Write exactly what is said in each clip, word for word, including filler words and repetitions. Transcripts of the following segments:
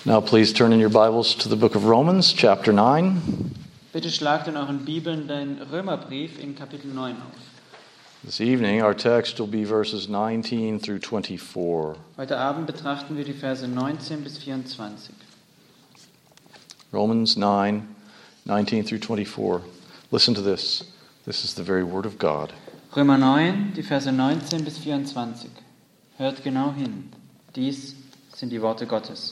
Now please turn in your Bibles to the book of Romans, chapter nine. Bitte schlagt in euren Bibeln den Römerbrief in Kapitel neun auf. This evening our text will be verses nineteen through twenty-four. Heute Abend betrachten wir die Verse neunzehn bis vierundzwanzig. Romans nine, nineteen through twenty-four. Listen to this. This is the very word of God. Römer neun, die Verse neunzehn bis vierundzwanzig. Hört genau hin. Dies sind die Worte Gottes.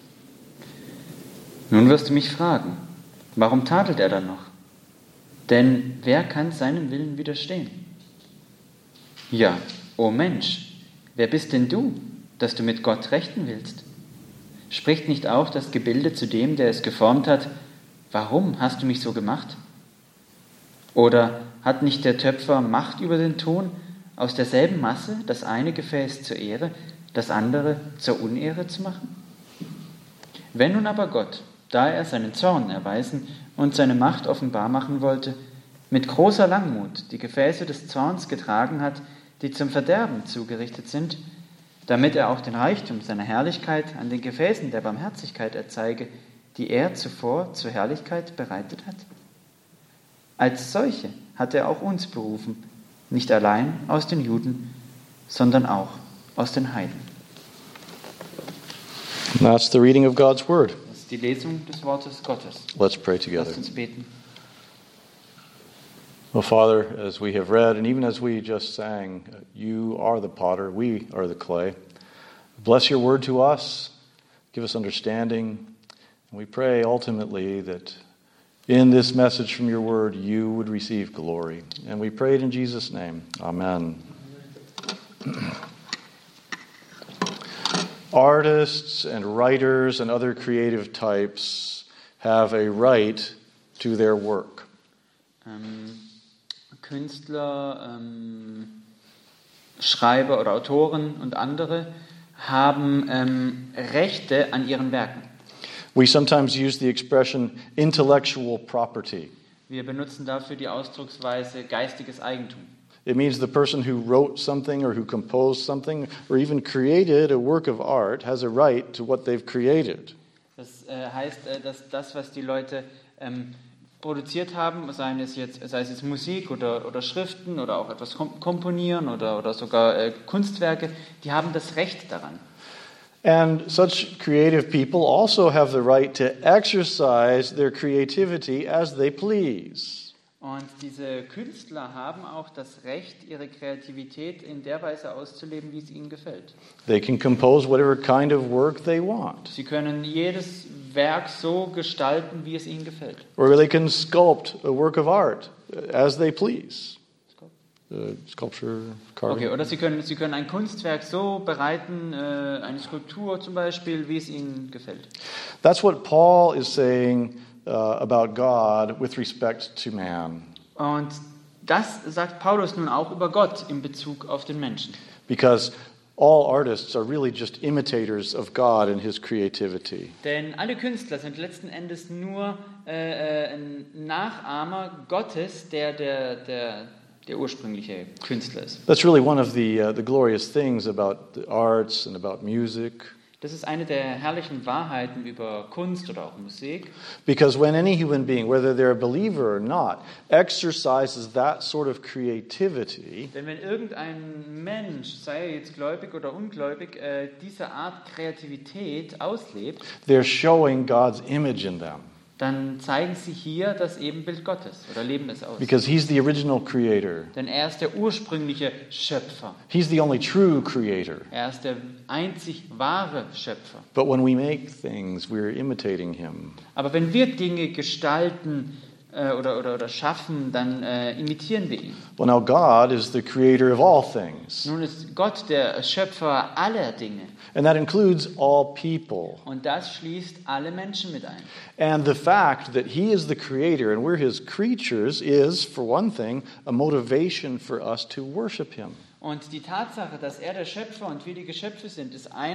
Nun wirst du mich fragen, warum tadelt er dann noch? Denn wer kann seinem Willen widerstehen? Ja, o Mensch, wer bist denn du, dass du mit Gott rechten willst? Spricht nicht auch das Gebilde zu dem, der es geformt hat, warum hast du mich so gemacht? Oder hat nicht der Töpfer Macht über den Ton, aus derselben Masse das eine Gefäß zur Ehre, das andere zur Unehre zu machen? Wenn nun aber Gott, da er seinen Zorn erweisen und seine Macht offenbar machen wollte, mit großer Langmut die Gefäße des Zorns getragen hat, die zum Verderben zugerichtet sind, damit er auch den Reichtum seiner Herrlichkeit an den Gefäßen der Barmherzigkeit erzeige, die er zuvor zur Herrlichkeit bereitet hat. Als solche hat er auch uns berufen, nicht allein aus den Juden, sondern auch aus den Heiden. That's the reading of God's word. Das ist die Lesung des Wortes Gottes. Let's pray together. Lasst uns beten. Well, Father, as we have read, and even as we just sang, you are the potter, we are the clay. Bless your word to us, give us understanding, and we pray ultimately that in this message from your word, you would receive glory. And we pray it in Jesus' name. Amen. Artists and writers and other creative types have a right to their work. Ähm, Künstler, ähm, Schreiber oder Autoren und andere haben ähm, Rechte an ihren Werken. We sometimes use the expression intellectual property. Wir benutzen dafür die Ausdrucksweise geistiges Eigentum. It means the person who wrote something or who composed something or even created a work of art has a right to what they've created. Das äh, heißt, äh, dass das, was die Leute ähm, produziert haben, sei es jetzt, sei es jetzt Musik oder, oder Schriften oder auch etwas kom- komponieren oder, oder sogar äh, Kunstwerke, die haben das Recht daran. And such creative people also have the right to exercise their creativity as they please. Und diese Künstler haben auch das Recht, ihre Kreativität in der Weise auszuleben, wie es ihnen gefällt. They can compose whatever kind of work they want. Sie können jedes Werk so gestalten, wie es ihnen gefällt. Or they can sculpt a work of art as they please. Uh, sculpture, carving. Okay, oder sie können, sie können ein Kunstwerk so bereiten, äh, eine Skulptur zum Beispiel, wie es ihnen gefällt. That's what Paul is saying uh, about God with respect to man. Und das sagt Paulus nun auch über Gott in Bezug auf den Menschen. Because all artists are really just imitators of God and his creativity. Denn alle Künstler sind letzten Endes nur äh, ein Nachahmer Gottes, der der der der ursprüngliche Künstler ist. That's really one of the uh, the glorious things about the arts and about music. Das ist eine der herrlichen Wahrheiten über Kunst oder auch Musik. Because when any human being, whether they're a believer or not, exercises that sort of creativity, Denn wenn irgendein Mensch, sei er jetzt gläubig oder ungläubig, äh, diese Art Kreativität auslebt, they're showing God's image in them. dann zeigen sie hier das Ebenbild Gottes oder leben es aus. Because he's the original creator. Denn er ist der ursprüngliche Schöpfer. He's the only true creator. Er ist der einzig wahre Schöpfer. But when we make things, we're imitating him. Aber wenn wir Dinge gestalten äh, oder, oder, oder schaffen, dann äh, imitieren wir ihn. Well, now God is the creator of all things. Nun ist Gott der Schöpfer aller Dinge. And that includes all people. Und das schließt alle Menschen mit ein. And the fact that he is the creator and we're his creatures is, for one thing, a motivation for us to worship him. Und die Tatsache, dass er der Schöpfer und wir die Geschöpfe sind, ist einer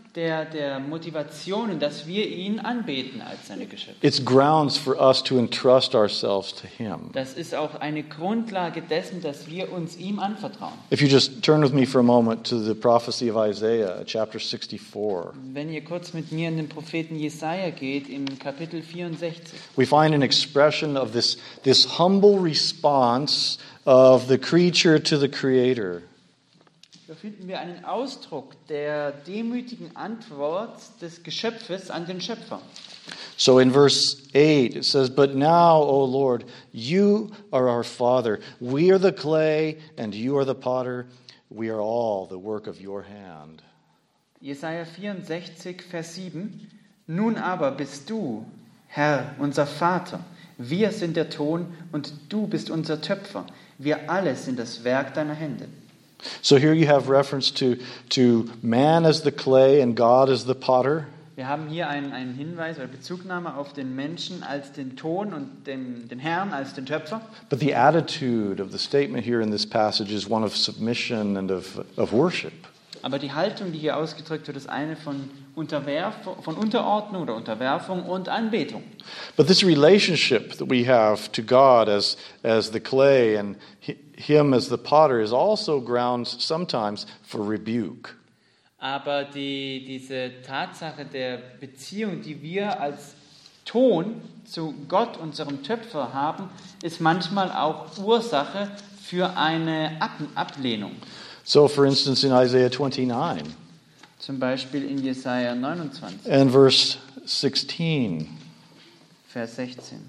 der, der Motivationen, dass wir ihn anbeten als seine Geschöpfe. It's grounds for us to entrust ourselves to Him. Das ist auch eine Grundlage dessen, dass wir uns ihm anvertrauen. If you just turn with me for a moment to the prophecy of Isaiah, chapter sixty-four. Wenn ihr kurz mit mir in den Propheten Jesaja geht, im Kapitel vierundsechzig, We find an expression of this, this humble response of the creature to the Creator. da finden wir einen Ausdruck der demütigen Antwort des Geschöpfes an den Schöpfer. So in verse eight it says, "But now, O Lord, you are our Father. We are the clay and you are the potter. We are all the work of your hand." Jesaja vierundsechzig, Vers sieben. Nun aber bist du, Herr, unser Vater. Wir sind der Ton und du bist unser Töpfer. Wir alle sind das Werk deiner Hände. So here you have reference to, to man as the clay and God as the potter. Wir haben hier einen, einen Hinweis oder Bezugnahme auf den Menschen als den Ton und den, den Herrn als den Töpfer. But the attitude of the statement here in this passage is one of submission and of, of worship. Aber die Haltung, die hier ausgedrückt wird, ist eine von Unterwerfung, von Unterordnung oder Unterwerfung und Anbetung. But this relationship that we have to God as, as the clay and Him as the potter is also grounds sometimes for rebuke. Aber die, diese Tatsache der Beziehung, die wir als Ton zu Gott, unserem Töpfer, haben, ist manchmal auch Ursache für eine Ab- Ablehnung. So, for instance, in Isaiah twenty-nine Zum Beispiel in Jesaja neunundzwanzig, and verse sixteen, Vers sechzehn.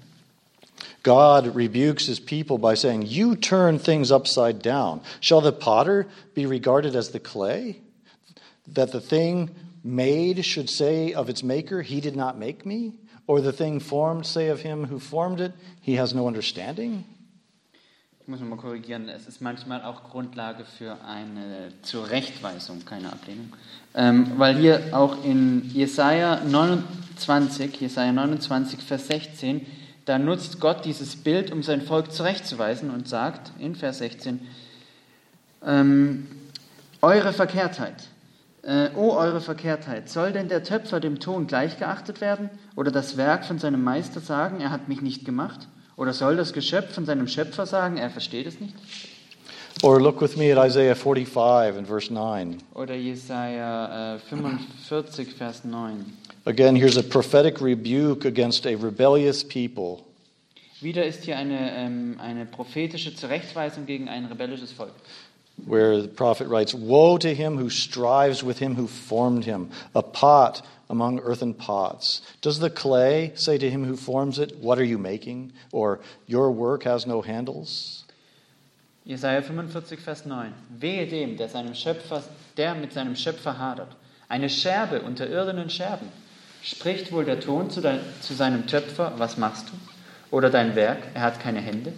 God rebukes His people by saying, "You turn things upside down. Shall the potter be regarded as the clay? That the thing made should say of its maker, He did not make me? Or the thing formed say of Him who formed it, He has no understanding?" Ich muss nochmal korrigieren, es ist manchmal auch Grundlage für eine Zurechtweisung, keine Ablehnung. Ähm, weil hier auch in Jesaja neunundzwanzig, Jesaja neunundzwanzig, Vers sechzehn, da nutzt Gott dieses Bild, um sein Volk zurechtzuweisen und sagt in Vers sechzehn, ähm, eure Verkehrtheit, äh, oh eure Verkehrtheit, soll denn der Töpfer dem Ton gleichgeachtet werden oder das Werk von seinem Meister sagen, er hat mich nicht gemacht? Oder soll das Geschöpf von seinem Schöpfer sagen, er versteht es nicht? Or look with me at Isaiah forty-five and verse nine. Oder Jesaja äh, fünfundvierzig, Vers neun. Again, here's a prophetic rebuke against a rebellious people. Wieder ist hier eine, ähm, eine prophetische Zurechtweisung gegen ein rebellisches Volk. Where the prophet writes, "Woe to him who strives with him who formed him, a pot among earthen pots. Does the clay say to him who forms it, what are you making? Or your work has no handles?" Jesaja fünfundvierzig, Vers neun. Wehe dem, der, seinem Schöpfer, der mit seinem Schöpfer hadert. Eine Scherbe unter irdenen Scherben. Spricht wohl der Ton zu, dein, zu seinem Töpfer, was machst du? Oder dein Werk, er hat keine Hände?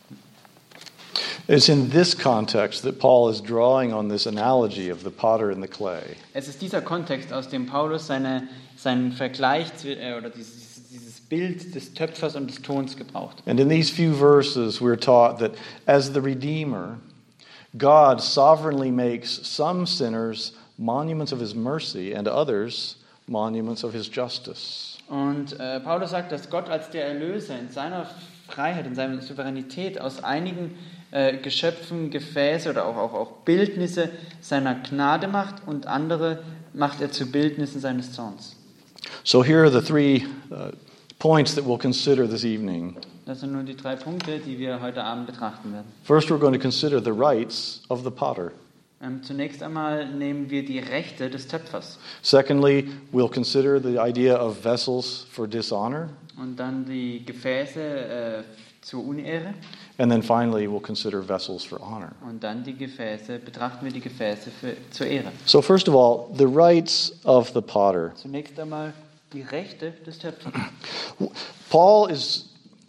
It's in this context that Paul is drawing on this analogy of the potter and the clay. Es ist dieser Kontext, aus dem Paulus seine, seinen Vergleich äh, oder dieses, dieses Bild des Töpfers und des Tons gebraucht. And in these few verses we're taught that as the Redeemer, God sovereignly makes some sinners monuments of His mercy and others monuments of His justice. Und äh, Paulus sagt, dass Gott als der Erlöser in seiner Freiheit, in seiner Souveränität aus einigen äh, Geschöpfen Gefäße oder auch, auch, auch Bildnisse seiner Gnade macht und andere macht er zu Bildnissen seines Zorns. So here are the three uh, points that we'll consider this evening. Das sind nur die drei Punkte, die wir heute Abend betrachten werden. First, we're going to consider the rights of the potter. Ähm, zunächst einmal nehmen wir die Rechte des Töpfers. Secondly, we'll consider the idea of vessels for dishonor. Und dann die Gefäße äh, zur Unehre. And then finally, we'll consider vessels for honor. Und dann die Gefäße, betrachten wir die Gefäße für, zur Ehre. So first of all, the rights of the potter. Zunächst einmal die Rechte des Töpfers. Paul is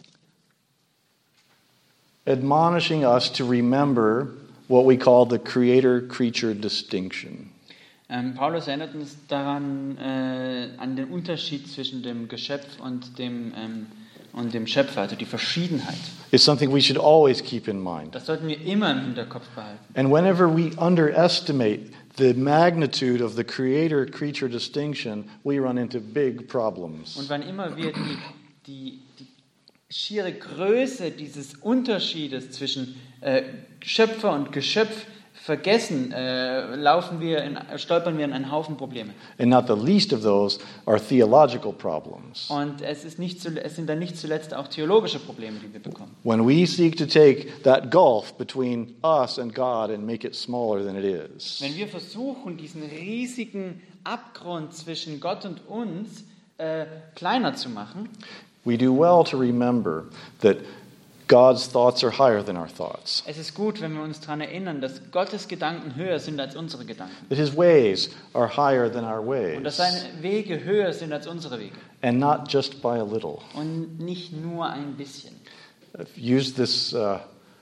admonishing us to remember what we call the creator-creature distinction. Ähm, Paulus erinnert uns daran, äh, an den Unterschied zwischen dem Geschöpf und dem, ähm, und dem Schöpfer, also die Verschiedenheit. It's something we should always keep in mind. Das sollten wir immer im Hinterkopf behalten. And whenever we underestimate the magnitude of the creator-creature distinction, we run into big problems. Und wann immer wir die, die, die schiere Größe dieses Unterschiedes zwischen äh, Schöpfer und Geschöpf vergessen, äh, laufen wir in, stolpern wir in einen Haufen Probleme. And not the least of those are theological problems. Und es, ist nicht zu, es sind dann nicht zuletzt auch theologische Probleme, die wir bekommen. When we seek to take that gulf between us and God and make it smaller than it is. Wenn wir versuchen, diesen riesigen Abgrund zwischen Gott und uns äh, kleiner zu machen, We do well to remember that God's thoughts are higher than our thoughts. es ist gut, wenn wir uns daran erinnern, dass Gottes Gedanken höher sind als unsere Gedanken. That his ways are higher than our Und dass ways. seine Wege höher sind als unsere Wege. And not just by a little. Und nicht nur ein bisschen. I've used this uh,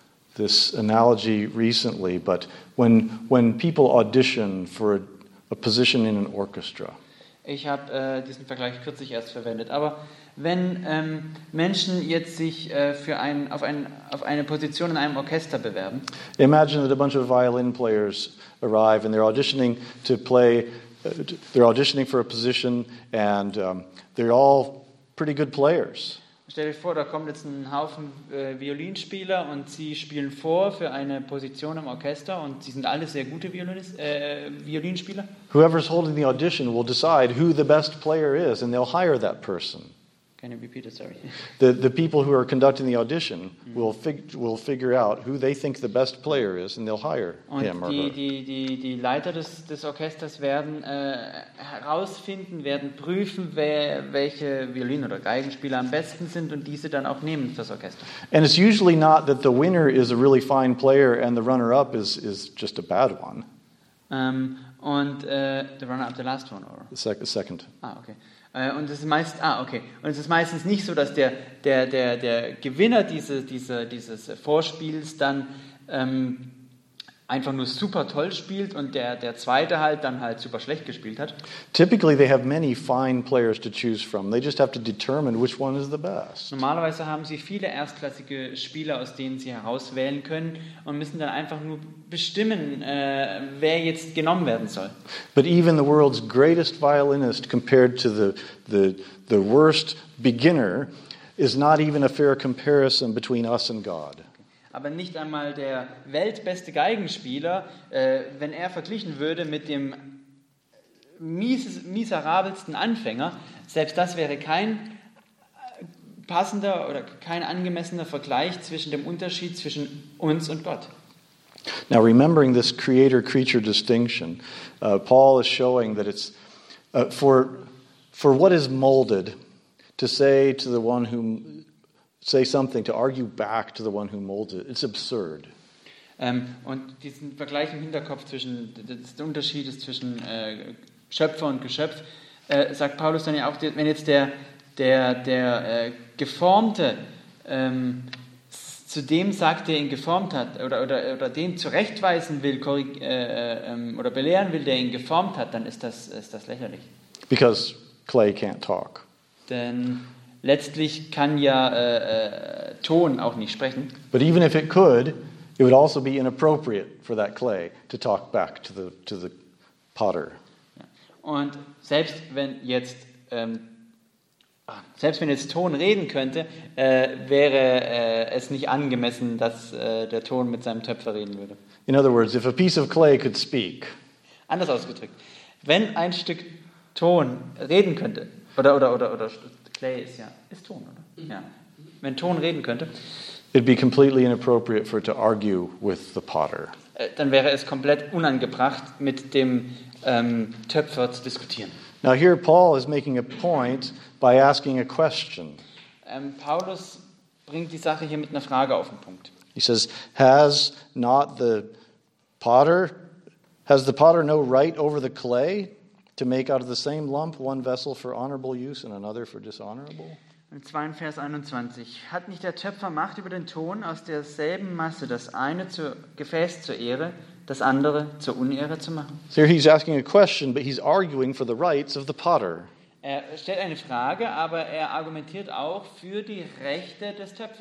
this analogy recently, but when when people audition for a, a position in an orchestra, Ich habe äh, diesen Vergleich kürzlich erst verwendet. Aber wenn ähm, Menschen jetzt sich äh, für ein, auf, ein, auf eine Position in einem Orchester bewerben, imagine that a bunch of violin players arrive and they're auditioning to play. Uh, they're auditioning for a position, and um, they're all pretty good players. stell dir vor, da kommt jetzt ein Haufen äh, Violinspieler und sie spielen vor für eine Position im Orchester und sie sind alle sehr gute Violinis, äh, Violinspieler. Whoever's holding the audition will decide who the best player is, and they'll hire that person. Can you repeat it? Sorry. The the people who are conducting the audition will fig, will figure out who they think the best player is, and they'll hire Und him or die, her. die, die, die Leiter des, des Orchesters werden äh, herausfinden, werden prüfen, wer, welche Violin- oder Geigenspieler am besten sind und diese dann auch nehmen fürs Orchester. And it's usually not that the winner is a really fine player and the runner-up is is just a bad one. Ähm, und äh, the runner-up, the last one, or? The sec- second. Ah, okay. Äh, und es ist meist, ah, okay. Und es ist meistens nicht so, dass der, der, der, der Gewinner diese, diese, dieses Vorspiels dann ähm, einfach nur super toll spielt und der, der Zweite halt dann halt super schlecht gespielt hat. Typically, they have many fine players to choose from. They just have to determine which one is the best. Normalerweise haben sie viele erstklassige Spieler, aus denen sie herauswählen können und müssen dann einfach nur bestimmen, äh, wer jetzt genommen werden soll. But even the world's greatest violinist, compared to the the the worst beginner, is not even a fair comparison between us and God. Aber nicht einmal der weltbeste Geigenspieler, äh, wenn er verglichen würde mit dem mies, miserabelsten Anfänger, selbst das wäre kein passender oder kein angemessener Vergleich zwischen dem Unterschied zwischen uns und Gott. Now, remembering this creator-creature distinction, uh, Paul is showing that it's uh, for for what is molded to say to the one who say something, to argue back to the one who molded it. It's absurd. Ähm, und diesen Vergleich im Hinterkopf zwischen des Unterschiedes zwischen äh, Schöpfer und Geschöpf, äh, sagt Paulus dann ja auch, wenn jetzt der der der äh, Geformte ähm, zu dem sagt, der ihn geformt hat, oder oder oder den zurechtweisen will, korrig- äh, äh, oder belehren will, der ihn geformt hat, dann ist das ist das lächerlich. Because clay can't talk. Denn letztlich kann ja äh, äh, Ton auch nicht sprechen. But even if it could, it would also be inappropriate for that clay to talk back to the to the potter. Und selbst wenn jetzt ähm, selbst wenn jetzt Ton reden könnte, äh, wäre äh, es nicht angemessen, dass äh, der Ton mit seinem Töpfer reden würde. In other words, if a piece of clay could speak, Anders ausgedrückt, wenn ein Stück Ton reden könnte, oder oder oder oder Clay ist ja ist Ton, oder? Ja. Wenn Ton reden könnte, it'd be completely inappropriate for it to argue with the potter. äh, dann wäre es komplett unangebracht, mit dem ähm, Töpfer zu diskutieren. Now here Paul is making a point by asking a question. Ähm, Paulus bringt die Sache hier mit einer Frage auf den Punkt. He says, "Has not the potter has the potter no right over the clay to make out of the same lump one vessel for honorable use and another for dishonorable?" Und zwar in Vers einundzwanzig. Hat nicht der Töpfer Macht über den Ton, aus derselben Masse das eine zur Gefäß zur Ehre, das andere zur Unehre zu machen? So here he's asking a question, but he's arguing for the rights of the potter. Er stellt eine Frage, aber er argumentiert auch für die Rechte des Töpfers.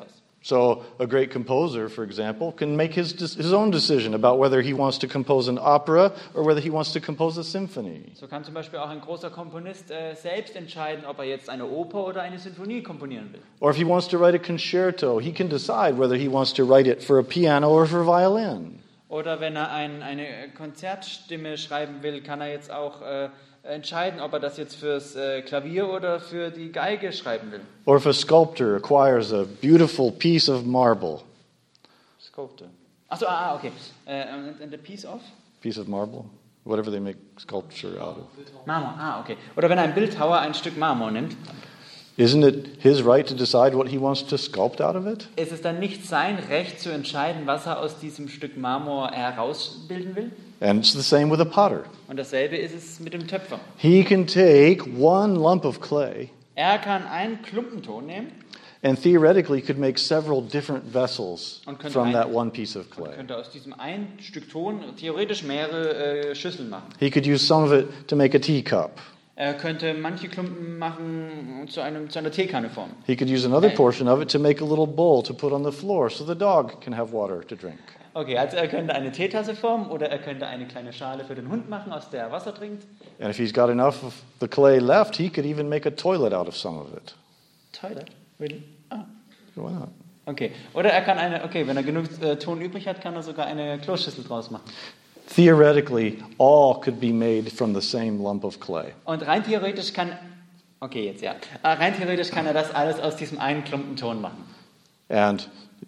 So a great composer, for example, can make his his own decision about whether he wants to compose an opera or whether he wants to compose a symphony. So kann zum Beispiel auch ein großer Komponist äh, selbst entscheiden, ob er jetzt eine Oper oder eine Sinfonie komponieren will. Or if he wants to write a concerto, he can decide whether he wants to write it for a piano or for violin. Oder wenn er ein, eine Konzertstimme schreiben will, kann er jetzt auch äh, entscheiden, ob er das jetzt fürs äh, Klavier oder für die Geige schreiben will. Or if a sculptor acquires a beautiful piece of marble. Sculptor. Achso, ah, okay. Uh, and, and a piece of? Piece of marble? Whatever they make sculpture out of. Marmor, ah, okay. Oder wenn ein Bildhauer ein Stück Marmor nimmt. Isn't it his right to decide what he wants to sculpt out of it? Ist es dann nicht sein Recht zu entscheiden, was er aus diesem Stück Marmor herausbilden will? And it's the same with a potter. Und dasselbe ist es mit dem Töpfer. He can take one lump of clay Er kann einen Klumpen Ton nehmen and theoretically could make several different vessels Und könnte from ein- that one piece of und clay. könnte aus diesem einen Stück Ton theoretisch mehrere äh, Schüsseln machen. He could use some of it to make a teacup. Er könnte manche Klumpen machen und zu, einem, zu einer Teekanne formen. He could use another portion of it to make a little bowl to put on the floor so the dog can have water to drink. Okay, also er könnte eine Teetasse formen oder er könnte eine kleine Schale für den Hund machen, aus der er Wasser trinkt. And if he's got enough of the clay left, he could even make a toilet out of some of it. Toilet? Really? Ah, Why not? okay. Oder er kann eine, okay, wenn er genug äh, Ton übrig hat, kann er sogar eine Kloschüssel draus machen. Theoretically, all could be made from the same lump of clay. Und rein theoretisch kann, okay, jetzt ja, Äh, rein theoretisch kann er das alles aus diesem einen Klumpen Ton machen. And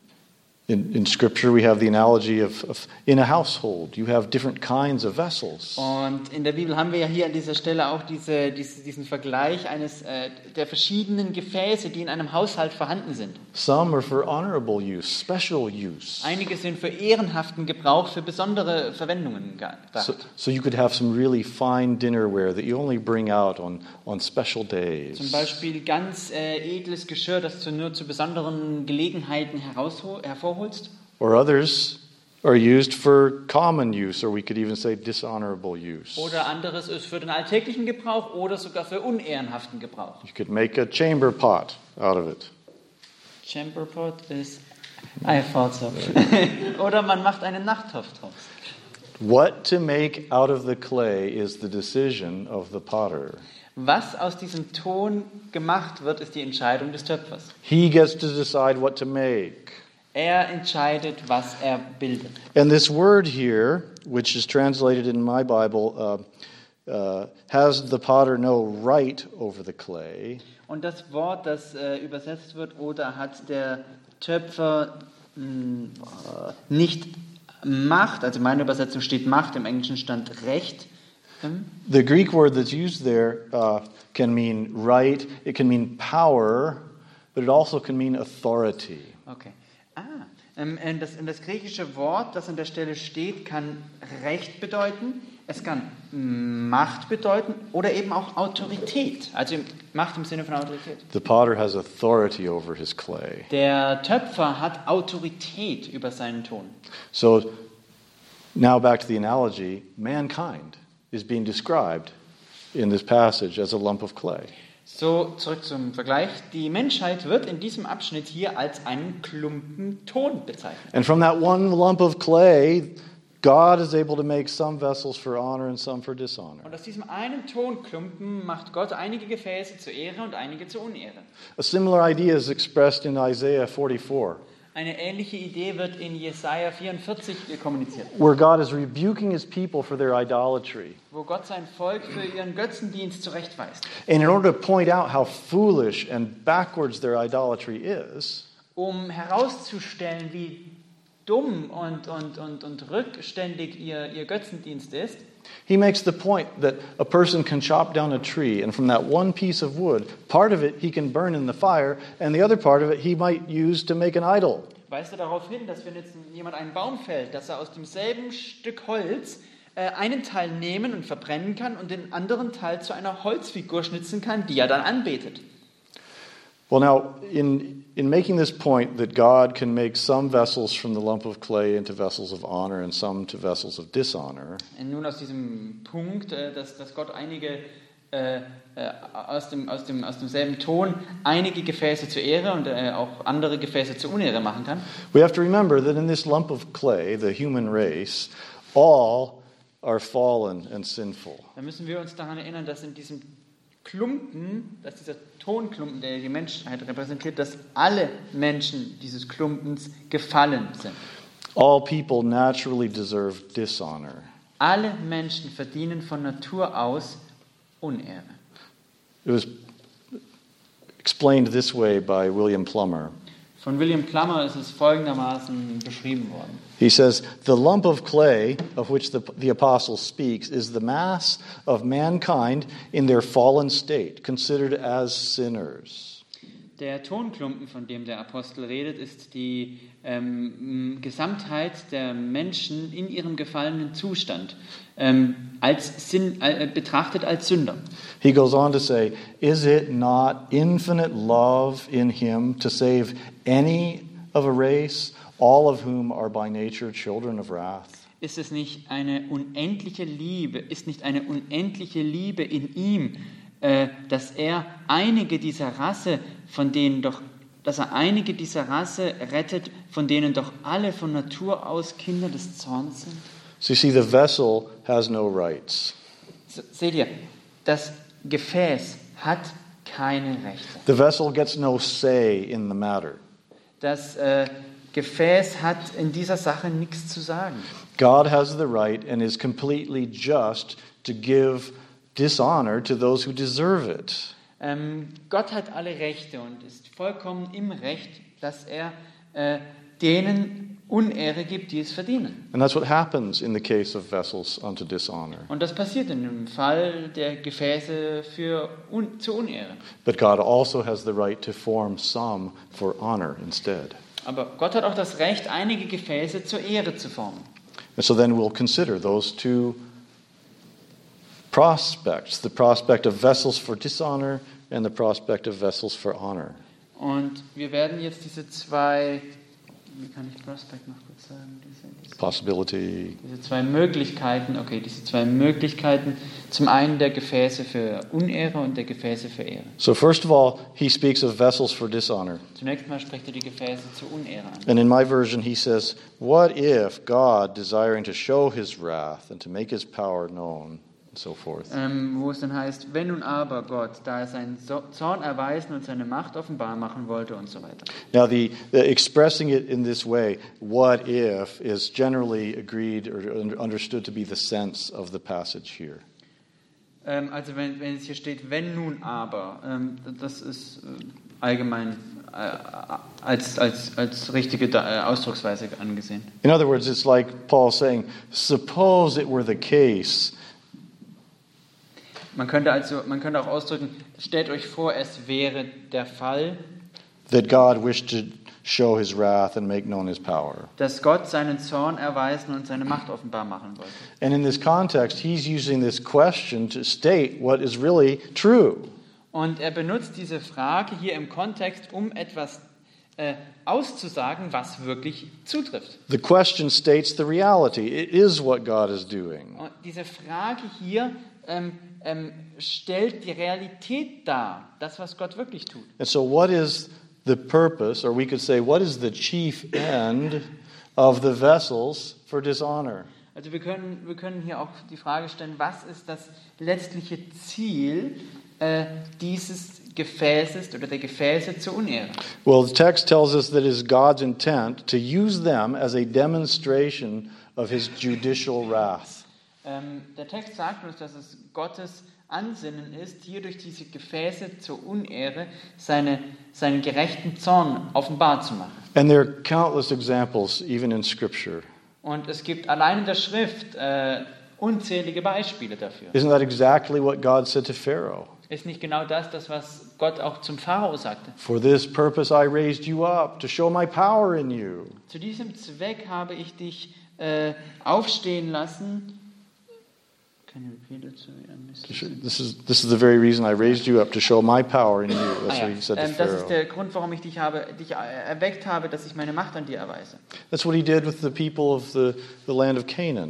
in, in Scripture, we have the analogy of, of in a household, you have different kinds of vessels. Und in der Bibel haben wir ja hier an dieser Stelle auch diese, diese, diesen Vergleich eines äh, der verschiedenen Gefäße, die in einem Haushalt vorhanden sind. Some are for honorable use, special use. Einige sind für ehrenhaften Gebrauch, für besondere Verwendungen gedacht. So, so you could have some really fine dinnerware that you only bring out on, on special Zum days. Beispiel ganz äh, edles Geschirr, das du nur zu besonderen Gelegenheiten herausho- hervorholst. Or others are used for common use, or we could even say dishonorable use. Oder anderes ist für den alltäglichen Gebrauch oder sogar für unehrenhaften Gebrauch. You could make a chamber pot out of it. Chamber pot ist... I thought so. Oder man macht einen Nachttopf draus. What to make out of the clay is the decision of the potter. Was aus diesem Ton gemacht wird, ist die Entscheidung des Töpfers. He gets to decide what to make. Er entscheidet, was er bildet. And this word here, which is translated in my Bible, uh, uh, has the potter no right over the clay. Und das Wort, das äh, übersetzt wird, oder hat der Töpfer mh, äh, nicht Macht, also in meiner Übersetzung steht Macht, im Englischen stand Recht. Hm? The Greek word that's used there uh, can mean right, it can mean power, but it also can mean authority. Okay. Ah, ähm, und das, und das griechische Wort, das an der Stelle steht, kann Recht bedeuten, es kann Macht bedeuten oder eben auch Autorität. Also Macht im Sinne von Autorität. The potter has authority over his clay. Der Töpfer hat Autorität über seinen Ton. So now back to the analogy, mankind is being described in this passage as a lump of clay. So, zurück zum Vergleich. Die Menschheit wird in diesem Abschnitt hier als einen Klumpen Ton bezeichnet. And from that one lump of clay, God is able to make some vessels for honor and some for dishonor. Und aus diesem einen Tonklumpen macht Gott einige Gefäße zur Ehre und einige zur Unehre. A similar idea is expressed in Isaiah forty-four, Eine ähnliche Idee wird in Jesaja vierundvierzig kommuniziert, where God is rebuking his people for their idolatry. wo Gott sein Volk für ihren Götzendienst zurechtweist. And in order to point out how foolish and backwards their idolatry is, Um herauszustellen, wie dumm und, und, und, und rückständig ihr, ihr Götzendienst ist, he makes the point that a person can chop down a tree, and from that one piece of wood, part of it he can burn in the fire, and the other part of it he might use to make an idol. weist er darauf hin, dass wenn jetzt jemand einen Baum fällt, dass er aus demselben Stück Holz äh, einen Teil nehmen und verbrennen kann und den anderen Teil zu einer Holzfigur schnitzen kann, die er dann anbetet. Well, now, in, in making this point that God can make some vessels from the lump of clay into vessels of honor and some to vessels of dishonor, Und nun aus diesem Punkt, äh, dass, dass Gott einige äh, äh, aus, dem, aus, dem, aus demselben Ton einige Gefäße zur Ehre und äh, auch andere Gefäße zur Unehre machen kann. We have to remember that in this lump of clay, the human race, all are fallen and sinful. Da müssen wir uns daran erinnern, dass in diesem Klumpen, dass dieser Tonklumpen, der die Menschheit repräsentiert, dass alle Menschen dieses Klumpens gefallen sind. All people naturally deserve dishonor. Alle Menschen verdienen von Natur aus Unehre. It was explained this way by William Plummer. Von William Plummer ist es folgendermaßen beschrieben worden. He says, the lump of clay of which the, the apostle speaks is the mass of mankind in their fallen state, considered as sinners. Der Tonklumpen, von dem der Apostel redet, ist die ähm, Gesamtheit der Menschen in ihrem gefallenen Zustand, ähm, als Sinn, äh, betrachtet als Sünder. He goes on to say, is it not infinite love in him to save any of a race, all of whom are by nature children of wrath? Ist es nicht eine unendliche Liebe, ist nicht eine unendliche Liebe in ihm, äh, dass er einige dieser Rasse, von denen doch, dass er einige dieser Rasse rettet, von denen doch alle von Natur aus Kinder des Zorns sind? So you see, the vessel has no rights. So, seht ihr, das Gefäß hat keine Rechte. The vessel gets no say in the matter. Das äh, Gefäß hat in dieser Sache nichts zu sagen. God has the right and is completely just to give dishonor to those who deserve it. Ähm, Gott hat alle Rechte und ist vollkommen im Recht, dass er äh, denen Unehre gibt, die es verdienen. And that's what happens in the case of vessels unto dishonor. Und das passiert in dem Fall der Gefäße für un- zur Unehre. But God also has the right to form some for honor instead. Aber Gott hat auch das Recht, einige Gefäße zur Ehre zu formen. And so then we'll consider those two prospects, the prospect of vessels for dishonor and the prospect of vessels for honor. Und wir werden jetzt diese zwei, wie kann ich Prospect noch kurz sagen? Diese, diese, Possibility. diese zwei Möglichkeiten, okay, diese zwei Möglichkeiten, zum einen der Gefäße für Unehre und der Gefäße für Ehre. So first of all, he speaks of vessels for dishonor. Zunächst mal spricht er die Gefäße zur Unehre an. And in my version he says, what if God, desiring to show his wrath and to make his power known, and so forth. Ähm, wo es dann heißt, wenn nun aber Gott, da er seinen so- Zorn erweisen und seine Macht offenbar machen wollte und so weiter. Now, the, the expressing it in this way, what if, is generally agreed or un- understood to be the sense of the passage here. Ähm, also wenn, wenn es hier steht, wenn nun aber, ähm, das ist äh, allgemein äh, als, als, als richtige Da- äh, Ausdrucksweise angesehen. In other words, it's like Paul saying, suppose it were the case Man könnte also, man könnte auch ausdrücken, stellt euch vor, es wäre der Fall, that God wished to show his wrath and make known his power. dass Gott seinen Zorn erweisen und seine Macht offenbar machen wollte. And in this context, he's using this question to state what is really true. Und er benutzt diese Frage hier im Kontext, um etwas äh, auszusagen, was wirklich zutrifft. The question states the reality. It is what God is doing. Und diese Frage hier ähm, ähm, stellt die Realität dar, das, was Gott wirklich tut. And so what is the purpose, or we could say, what is the chief end of the vessels for dishonor? Also wir können, wir können hier auch die Frage stellen, was ist das letztliche Ziel äh, dieses Gefäßes oder der Gefäße zur Unehre? Well, the text tells us that it is God's intent to use them as a demonstration of his judicial wrath. Ähm, der Text sagt uns, dass es Gottes Ansinnen ist, hier durch diese Gefäße zur Unehre seine, seinen gerechten Zorn offenbar zu machen. And there are countless examples, even in Scripture. Und es gibt allein in der Schrift äh, unzählige Beispiele dafür. Isn't that exactly what God said to Pharaoh? Ist nicht genau das, das was Gott auch zum Pharao sagte? For this purpose I raised you up, to show my power in you. Zu diesem Zweck habe ich dich äh, aufstehen lassen. Can you repeat it? Sorry, I missed it. This is, this is the very reason I raised you up, to show my power in you. That's Ah, what ja. he said to ähm, das ist Pharaoh. der Grund, warum ich dich, habe, dich erweckt habe, dass ich meine Macht an dir erweise. That's what he did with the people of the, the land of Canaan.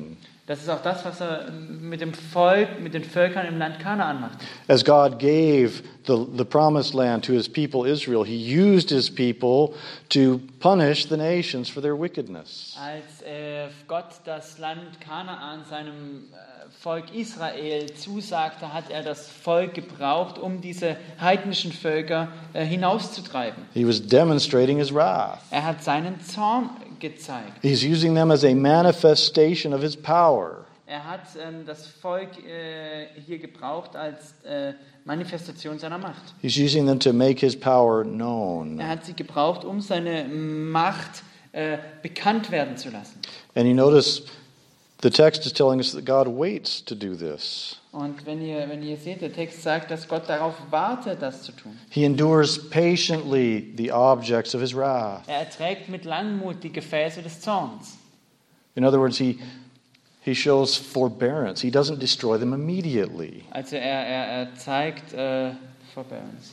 Das ist auch das, was er mit dem Volk, mit den Völkern im Land Kanaan macht. As God gave the, the promised land to his people Israel, he used his people to punish the nations for their wickedness. Als äh, Gott das Land Kanaan seinem äh, Volk Israel zusagte, hat er das Volk gebraucht, um diese heidnischen Völker äh, hinauszutreiben. He was demonstrating his wrath. Er hat seinen Zorn gezeigt. He's using them as a manifestation of his power. Er hat ähm, das Volk äh, hier gebraucht als äh, Manifestation seiner Macht. He's using them to make his power known. Er hat sie gebraucht, um seine Macht äh, bekannt werden zu lassen. And you notice the text is telling us that God waits to do this. Und wenn ihr, wenn ihr seht, der Text sagt, dass Gott darauf wartet, das zu tun. He endures patiently the objects of his wrath. Er erträgt mit Langmut die Gefäße des Zorns. In other words, he he shows forbearance. He doesn't destroy them immediately. Also er, er, er zeigt äh, Forbearance.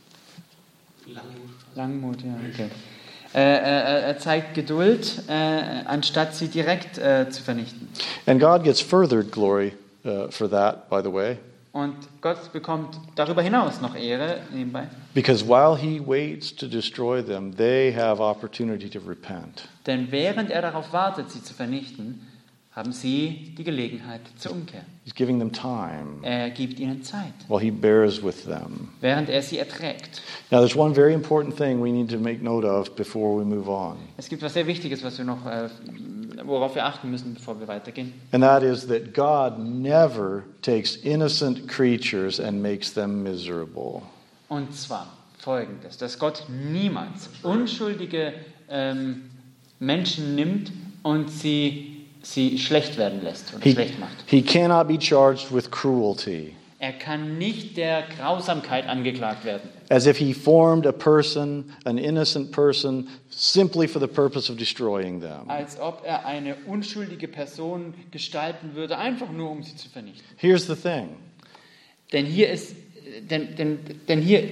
Langmut. Langmut, ja, okay. Äh, er, er zeigt Geduld, äh, anstatt sie direkt äh, zu vernichten. And God gets further glory uh, for that, by the way, Und Gott bekommt darüber hinaus noch Ehre nebenbei. because while he waits to destroy them, they have opportunity to repent. Denn während er darauf wartet, sie zu vernichten, haben sie die Gelegenheit zur Umkehr. He's giving them time Er gibt ihnen Zeit, while he bears with them. während er sie erträgt. Now, there's one very important thing we need to make note of before we move on, Es gibt was sehr Wichtiges, was wir noch, äh, worauf wir achten müssen, bevor wir weitergehen. and that is that God never takes innocent creatures and makes them miserable. Und zwar Folgendes, dass Gott niemals unschuldige ähm, Menschen nimmt und sie, sie schlecht werden lässt und He, schlecht macht. he cannot be charged with cruelty, Er kann nicht der Grausamkeit angeklagt werden, as if he formed a person, an innocent person, simply for the purpose of destroying them. als ob er eine unschuldige Person gestalten würde, einfach nur um sie zu vernichten. Here's the thing. Denn hier ist, denn, denn, denn hier,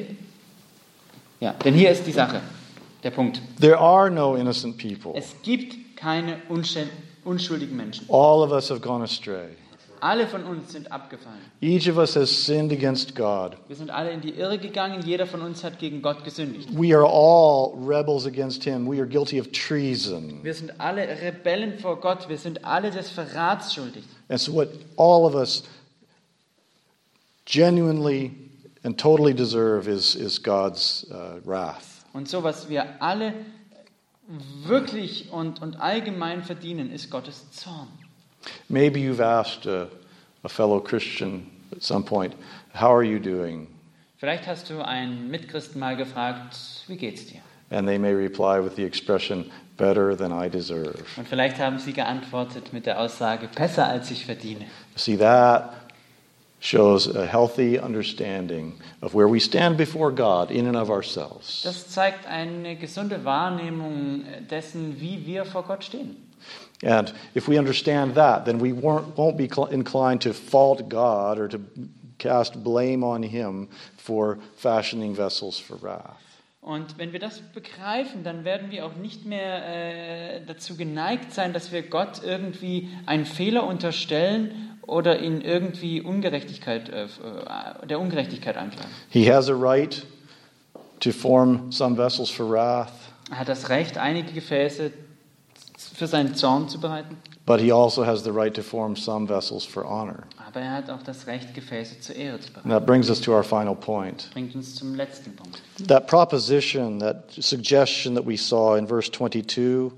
ja, denn hier ist die Sache, der Punkt. There are no innocent people. Es gibt keine unschä- unschuldigen Menschen. All of us have gone astray. Alle von uns sind abgefallen. Each of us has sinned against God. Wir sind alle in die Irre gegangen. Jeder von uns hat gegen Gott gesündigt. We are all rebels against him. We are guilty of treason. Wir sind alle Rebellen vor Gott. Wir sind alle des Verrats schuldig. And so what all of us genuinely and totally deserve is, is God's uh, wrath. Und so, was wir alle wirklich und, und allgemein verdienen, ist Gottes Zorn. Maybe you've asked a, a fellow Christian at some point, how are you doing? Vielleicht hast du einen Mitchristen mal gefragt, wie geht's dir? And they may reply with the expression, better than I deserve. Und vielleicht haben sie geantwortet mit der Aussage, besser als ich verdiene. See, that shows a healthy understanding of where we stand before God in and of ourselves. Das zeigt eine gesunde Wahrnehmung dessen, wie wir vor Gott stehen. And if we understand that, then we won't, won't be cl- inclined to fault God or to cast blame on him for fashioning vessels for wrath. Und wenn wir das begreifen, dann werden wir auch nicht mehr äh, dazu geneigt sein, dass wir Gott irgendwie einen Fehler unterstellen oder ihn irgendwie Ungerechtigkeit, äh, der Ungerechtigkeit anklagen. He has a right to form some vessels for wrath, Er hat das Recht, einige Gefäße für seinen Zorn zu bereiten, but he also has the right to form some vessels for honor. aber er hat auch das Recht, Gefäße zur Ehre zu And bereiten. that brings us to our final point. Bringt uns zum letzten Punkt. That proposition, that suggestion that we saw in verse twenty-two,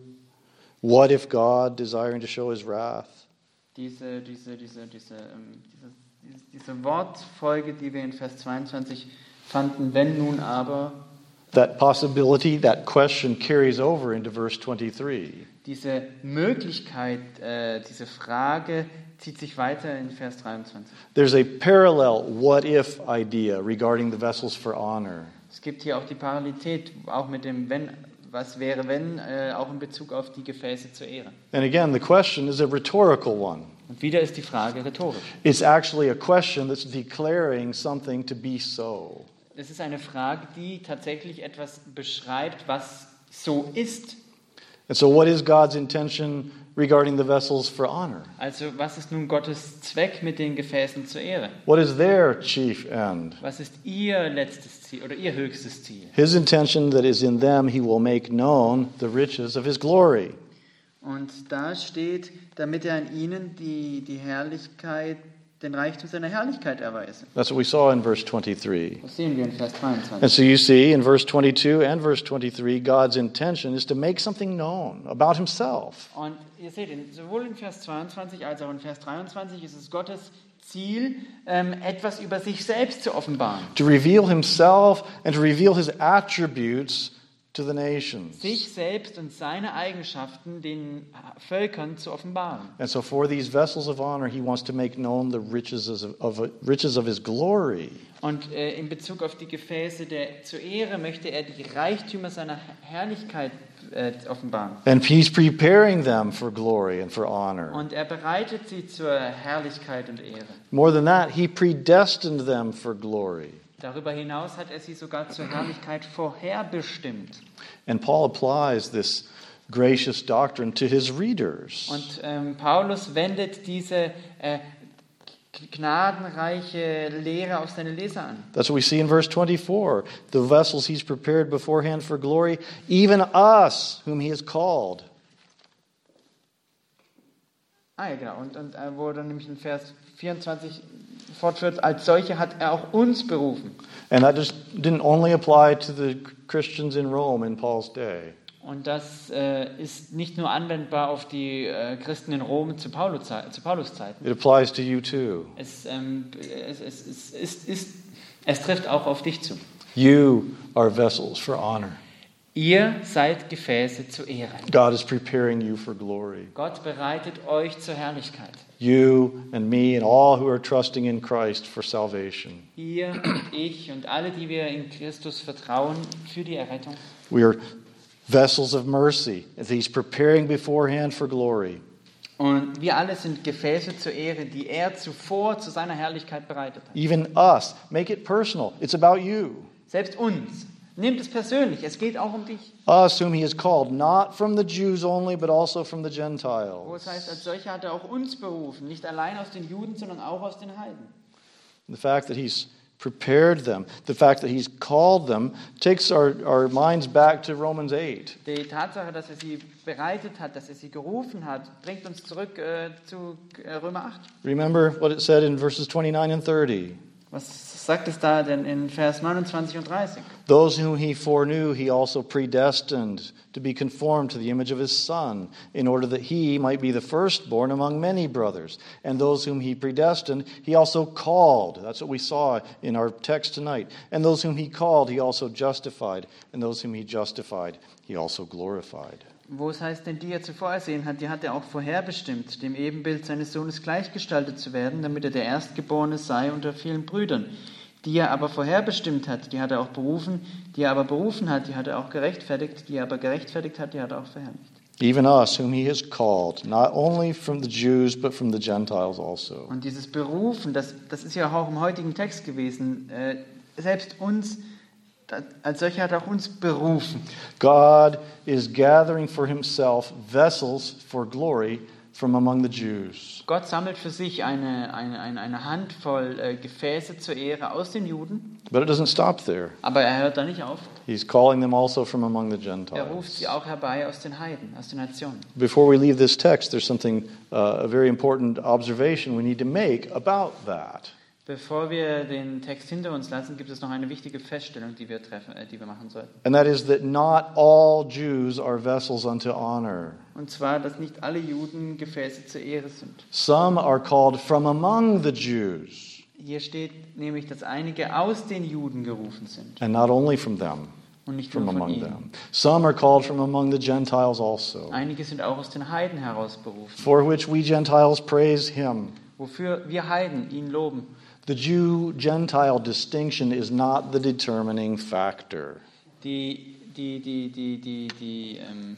what if God, desiring to show his wrath? Diese, diese, diese, diese, ähm, diese, diese Wortfolge, die wir in Vers zweiundzwanzig fanden, wenn nun aber, That possibility, that question carries over into verse twenty-three. diese Möglichkeit, äh, diese Frage zieht sich weiter in Vers dreiundzwanzig. There's a parallel what if idea regarding the vessels for honor. Es gibt hier auch die Parallelität, auch mit dem wenn, was wäre wenn, äh, auch in Bezug auf die Gefäße zur Ehre. And again, the question is a rhetorical one. Und wieder ist die Frage rhetorisch. It's actually a question that's declaring something to be so. Es ist eine Frage, die tatsächlich etwas beschreibt, was so ist. And so, what is God's intention regarding the vessels for honor? Also was ist nun Gottes Zweck mit den Gefäßen zur Ehre? What is their chief end? Was ist ihr letztes Ziel oder ihr höchstes Ziel? His intention that is in them he will make known the riches of his glory. Und da steht, damit er an ihnen die, die Herrlichkeit, den Reichtum seiner Herrlichkeit erweise. That's what we saw in verse twenty-three. Das sehen wir in Vers dreiundzwanzig. And so you see in verse twenty-two and verse twenty-three, God's intention is to make something known about himself. Und ihr seht, sowohl in Vers zweiundzwanzig als auch in Vers dreiundzwanzig ist es Gottes Ziel, ähm, etwas über sich selbst zu offenbaren. To reveal himself and to reveal his attributes to the nations. Sich selbst und seine Eigenschaften den Völkern zu offenbaren. And so for these vessels of honor, he wants to make known the riches of, of, riches of his glory. Und äh, in Bezug auf die Gefäße der zur Ehre möchte er die Reichtümer seiner Herrlichkeit äh, offenbaren. And he's preparing them for glory and for honor. Und er bereitet sie zur Herrlichkeit und Ehre. More than that, he predestined them for glory. Darüber hinaus hat er sie sogar zur Herrlichkeit vorherbestimmt. And Paul applies this gracious doctrine to his readers. Und ähm, Paulus wendet diese äh, gnadenreiche Lehre auf seine Leser an. That's what we see in verse twenty-four. The vessels he's prepared beforehand for glory, even us, whom he has called. Ah ja, genau. Und, und äh, wo dann nämlich in Vers vierundzwanzig fortführt, als solche hat er auch uns berufen. And that just didn't only apply to the Christians in Rome in Paul's day. Und das äh, ist nicht nur anwendbar auf die äh, Christen in Rom zu Paulus, zu Paulus Zeiten. It applies to you too. Es, ähm, es, es, es, es, es, es trifft auch auf dich zu. You are vessels for honor. Ihr seid Gefäße zur Ehre. God is preparing you for glory. Gott bereitet euch zur Herrlichkeit. You and me and all who are trusting in Christ for salvation. Ihr und ich und alle, die wir in Christus vertrauen für die Errettung. We are vessels of mercy as he's preparing beforehand for glory. Und wir alle sind Gefäße zur Ehre, die er zuvor zu seiner Herrlichkeit bereitet hat. Even us. Make it personal. It's about you. Selbst uns. Nehmt es persönlich, es geht auch um dich. Us whom he has called, not from the Jews only, but also from the Wo Gentiles. es heißt, als solcher hat er auch uns berufen, nicht allein aus den Juden, sondern auch aus den Heiden. The fact that he's prepared them, the fact that he's called them, takes our, our minds back to Romans eight. Die Tatsache, dass er sie bereitet hat, dass er sie gerufen hat, bringt uns zurück äh, zu äh, Römer acht. Remember what it said in verses twenty-nine and thirty. Was sagt es da denn in Vers neunundzwanzig und dreißig? Those whom he foreknew, he also predestined to be conformed to the image of his Son, in order that he might be the firstborn among many brothers. And those whom he predestined, he also called. That's what we saw in our text tonight. And those whom he called, he also justified. And those whom he justified, he also glorified. Wo es heißt, denn die er zuvor ersehen hat, die hat er auch vorherbestimmt, dem Ebenbild seines Sohnes gleichgestaltet zu werden, damit er der Erstgeborene sei unter vielen Brüdern. Die er aber vorherbestimmt hat, die hat er auch berufen, die er aber berufen hat, die hat er auch gerechtfertigt, die er aber gerechtfertigt hat, die hat er auch verherrlicht. Even us, whom he has called, not only from the Jews, but from the Gentiles also. Und dieses Berufen, das, das ist ja auch im heutigen Text gewesen, äh, selbst uns, als solcher hat er auch uns berufen. God is gathering for himself vessels for glory from among the Jews. Gott sammelt für sich eine, eine, eine, eine Handvoll äh, Gefäße zur Ehre aus den Juden. But it doesn't stop there. Aber er hört da nicht auf. He's calling them also from among the Er ruft Gentiles. sie auch herbei aus den Heiden, aus den Nationen. Before we leave this text, there's something, uh, a very important observation we need to make about that. Bevor wir den Text hinter uns lassen, gibt es noch eine wichtige Feststellung, die wir treffen, äh, die wir machen sollten. And that is that not all Jews are vessels unto honor. Und zwar, dass nicht alle Juden Gefäße zur Ehre sind. Some are called from among the Jews, Hier steht nämlich, dass einige aus den Juden gerufen sind and not only from them, und nicht from nur von among ihnen. them. Some are called from among the Gentiles also, Einige sind auch aus den Heiden heraus berufen, for which we Gentiles praise him. wofür wir Heiden ihn loben. The Jew-Gentile distinction is not the determining factor. Die, die, die, die, die, die ähm,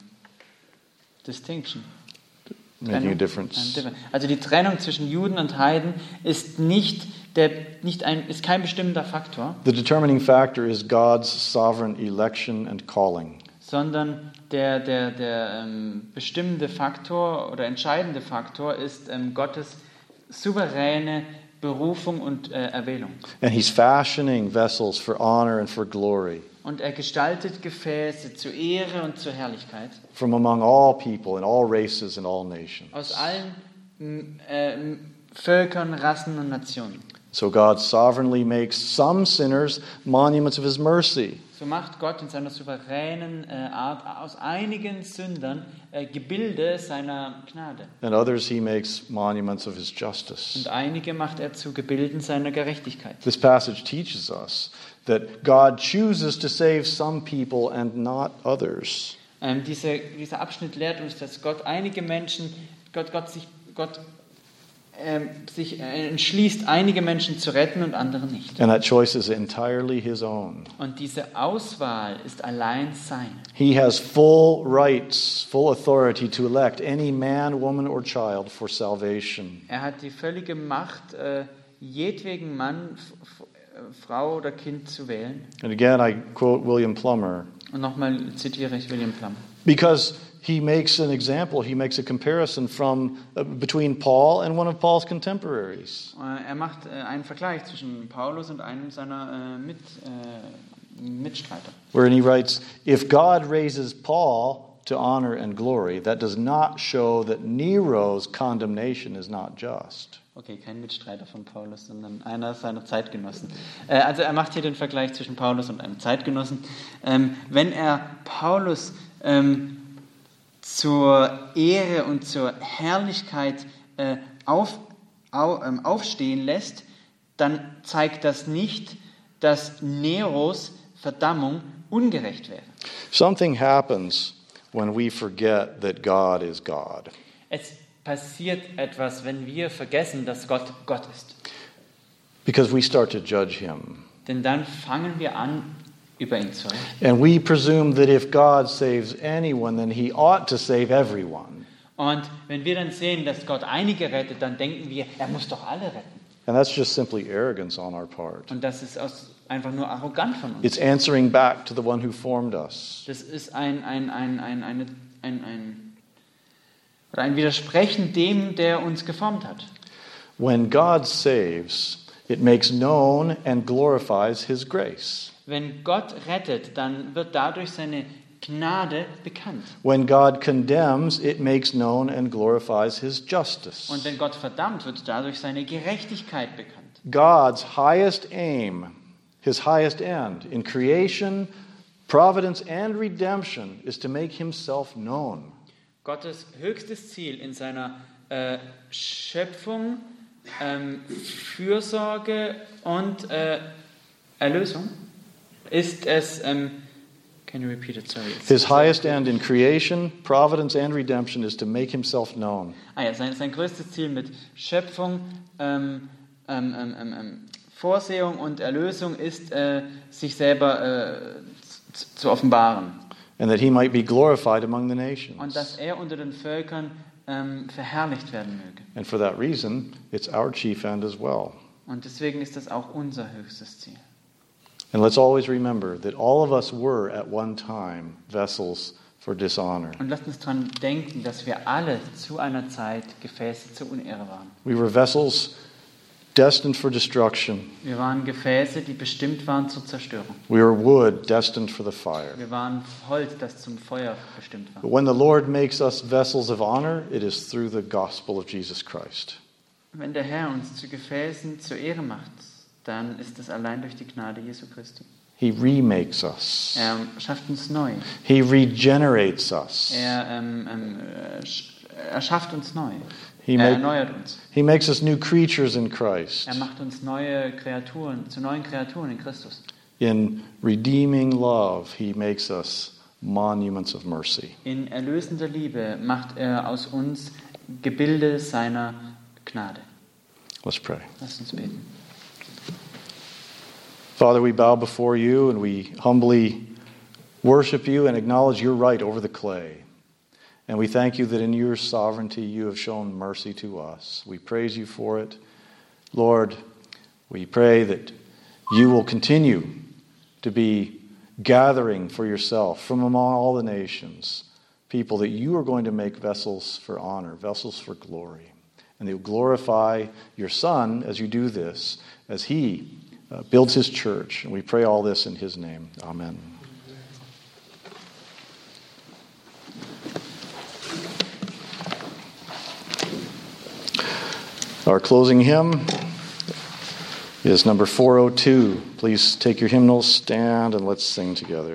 Distinction. Making a Trennung? difference. Nein, Also die Trennung zwischen Juden und Heiden ist nicht der, nicht ein, ist kein bestimmender Faktor, The determining factor is God's sovereign election and calling. sondern der, der, der ähm, bestimmende Faktor oder entscheidende Faktor ist ähm, Gottes souveräne Berufung und äh, Erwählung. And he's fashioning vessels for honor and for glory Und er gestaltet Gefäße zur Ehre und zur Herrlichkeit from among all people and all races and all nations. aus allen m, äh, m, Völkern, Rassen und Nationen. So God sovereignly makes some sinners monuments of his mercy. So macht Gott in seiner souveränen äh, Art aus einigen Sündern äh, Gebilde seiner Gnade. And others he makes monuments of his justice. Und einige macht er zu Gebilden seiner Gerechtigkeit. This passage teaches us that God chooses to save some people and not others. Ähm, diese, dieser Abschnitt lehrt uns, dass Gott einige Menschen, Gott, Gott sich, Gott ähm, sich äh, entschließt, einige Menschen zu retten und andere nicht. And that choice is entirely his own. Und diese Auswahl ist allein seine. He has full rights, full authority to elect any man, woman, or child for salvation. Er hat die völlige Macht, äh, jedwegen Mann, F- F- Frau oder Kind zu wählen. And again, I quote William Plummer. Und nochmal zitiere ich William Plummer. Because he makes an example, he makes a comparison from uh, between Paul and one of Paul's contemporaries. Äh, Er macht äh, einen Vergleich zwischen Paulus und einem seiner äh, Mit, äh, Mitstreiter. Wherein he writes, if God raises Paul to honor and glory, that does not show that Nero's condemnation is not just. Okay, kein Mitstreiter von Paulus, sondern einer seiner Zeitgenossen. Äh, also er macht hier den Vergleich zwischen Paulus und einem Zeitgenossen. Ähm, wenn er Paulus ähm, zur Ehre und zur Herrlichkeit äh, auf, au, ähm, aufstehen lässt, dann zeigt das nicht, dass Neros Verdammung ungerecht wäre. Something happens when we forget that God is God. Es passiert etwas, wenn wir vergessen, dass Gott Gott ist. Because we start to judge him. Denn dann fangen wir an, über ihn zu reden. And we presume that if God saves anyone, then he ought to save everyone. Und wenn wir dann sehen, dass Gott einige rettet, dann denken wir, er muss doch alle retten. And that's just simply arrogance on our part. Und das ist aus, einfach nur arrogant von uns. It's answering back to the one who formed us. Das ist ein, ein, ein, ein, eine, ein, ein, oder ein Widersprechen dem, der uns geformt hat. When God saves, it makes known and glorifies his grace. Wenn Gott rettet, dann wird dadurch seine Gnade bekannt. When God condemns, it makes known and glorifies his justice. Und wenn Gott verdammt, wird dadurch seine Gerechtigkeit bekannt. God's highest aim, his highest end in creation, providence, and redemption is to make himself known. Gottes höchstes Ziel in seiner äh, Schöpfung, ähm, Fürsorge und äh, Erlösung ist es. Ähm, can you repeat it? Sorry. His highest end in creation, providence, and redemption is to make himself known. Ah ja, sein, sein größtes Ziel mit Schöpfung, ähm, ähm, ähm, ähm, Vorsehung und Erlösung ist, äh, sich selber äh, zu, zu offenbaren. And that he might be glorified among the nations. Und dass er unter den Völkern ähm, verherrlicht werden möge. And for that reason, it's our chief end as well. Und deswegen ist das auch unser höchstes Ziel. And let's always remember that all of us were at one time vessels for dishonor. Und lasst uns daran denken, dass wir alle zu einer Zeit Gefäße zur Unehre waren. We were vessels destined for destruction. Wir waren Gefäße, die bestimmt waren zur Zerstörung. We were wood destined for the fire. Wir waren Holz, das zum Feuer bestimmt war. But when the Lord makes us vessels of honor, it is through the gospel of Jesus Christ. Wenn der Herr uns zu Gefäßen zur Ehre macht, dann ist es allein durch die Gnade Jesu Christi. He remakes us. Er schafft uns neu. He regenerates us. Er, ähm, ähm, er schafft uns neu. He, Er make, erneuert uns. he makes us new creatures in Christ. Er macht uns neue Kreaturen, zu neuen Kreaturen in Christus. In redeeming love, he makes us monuments of mercy. In erlösender Liebe macht er aus uns Gebilde seiner Gnade. Let's pray. Lass uns beten. Father, we bow before you and we humbly worship you and acknowledge your right over the clay. And we thank you that in your sovereignty you have shown mercy to us. We praise you for it. Lord, we pray that you will continue to be gathering for yourself from among all the nations people that you are going to make vessels for honor, vessels for glory. And they will glorify your Son as you do this, as he uh, builds his church. And we pray all this in his name. Amen. Our closing hymn is number four oh two. Please take your hymnals, stand, and let's sing together.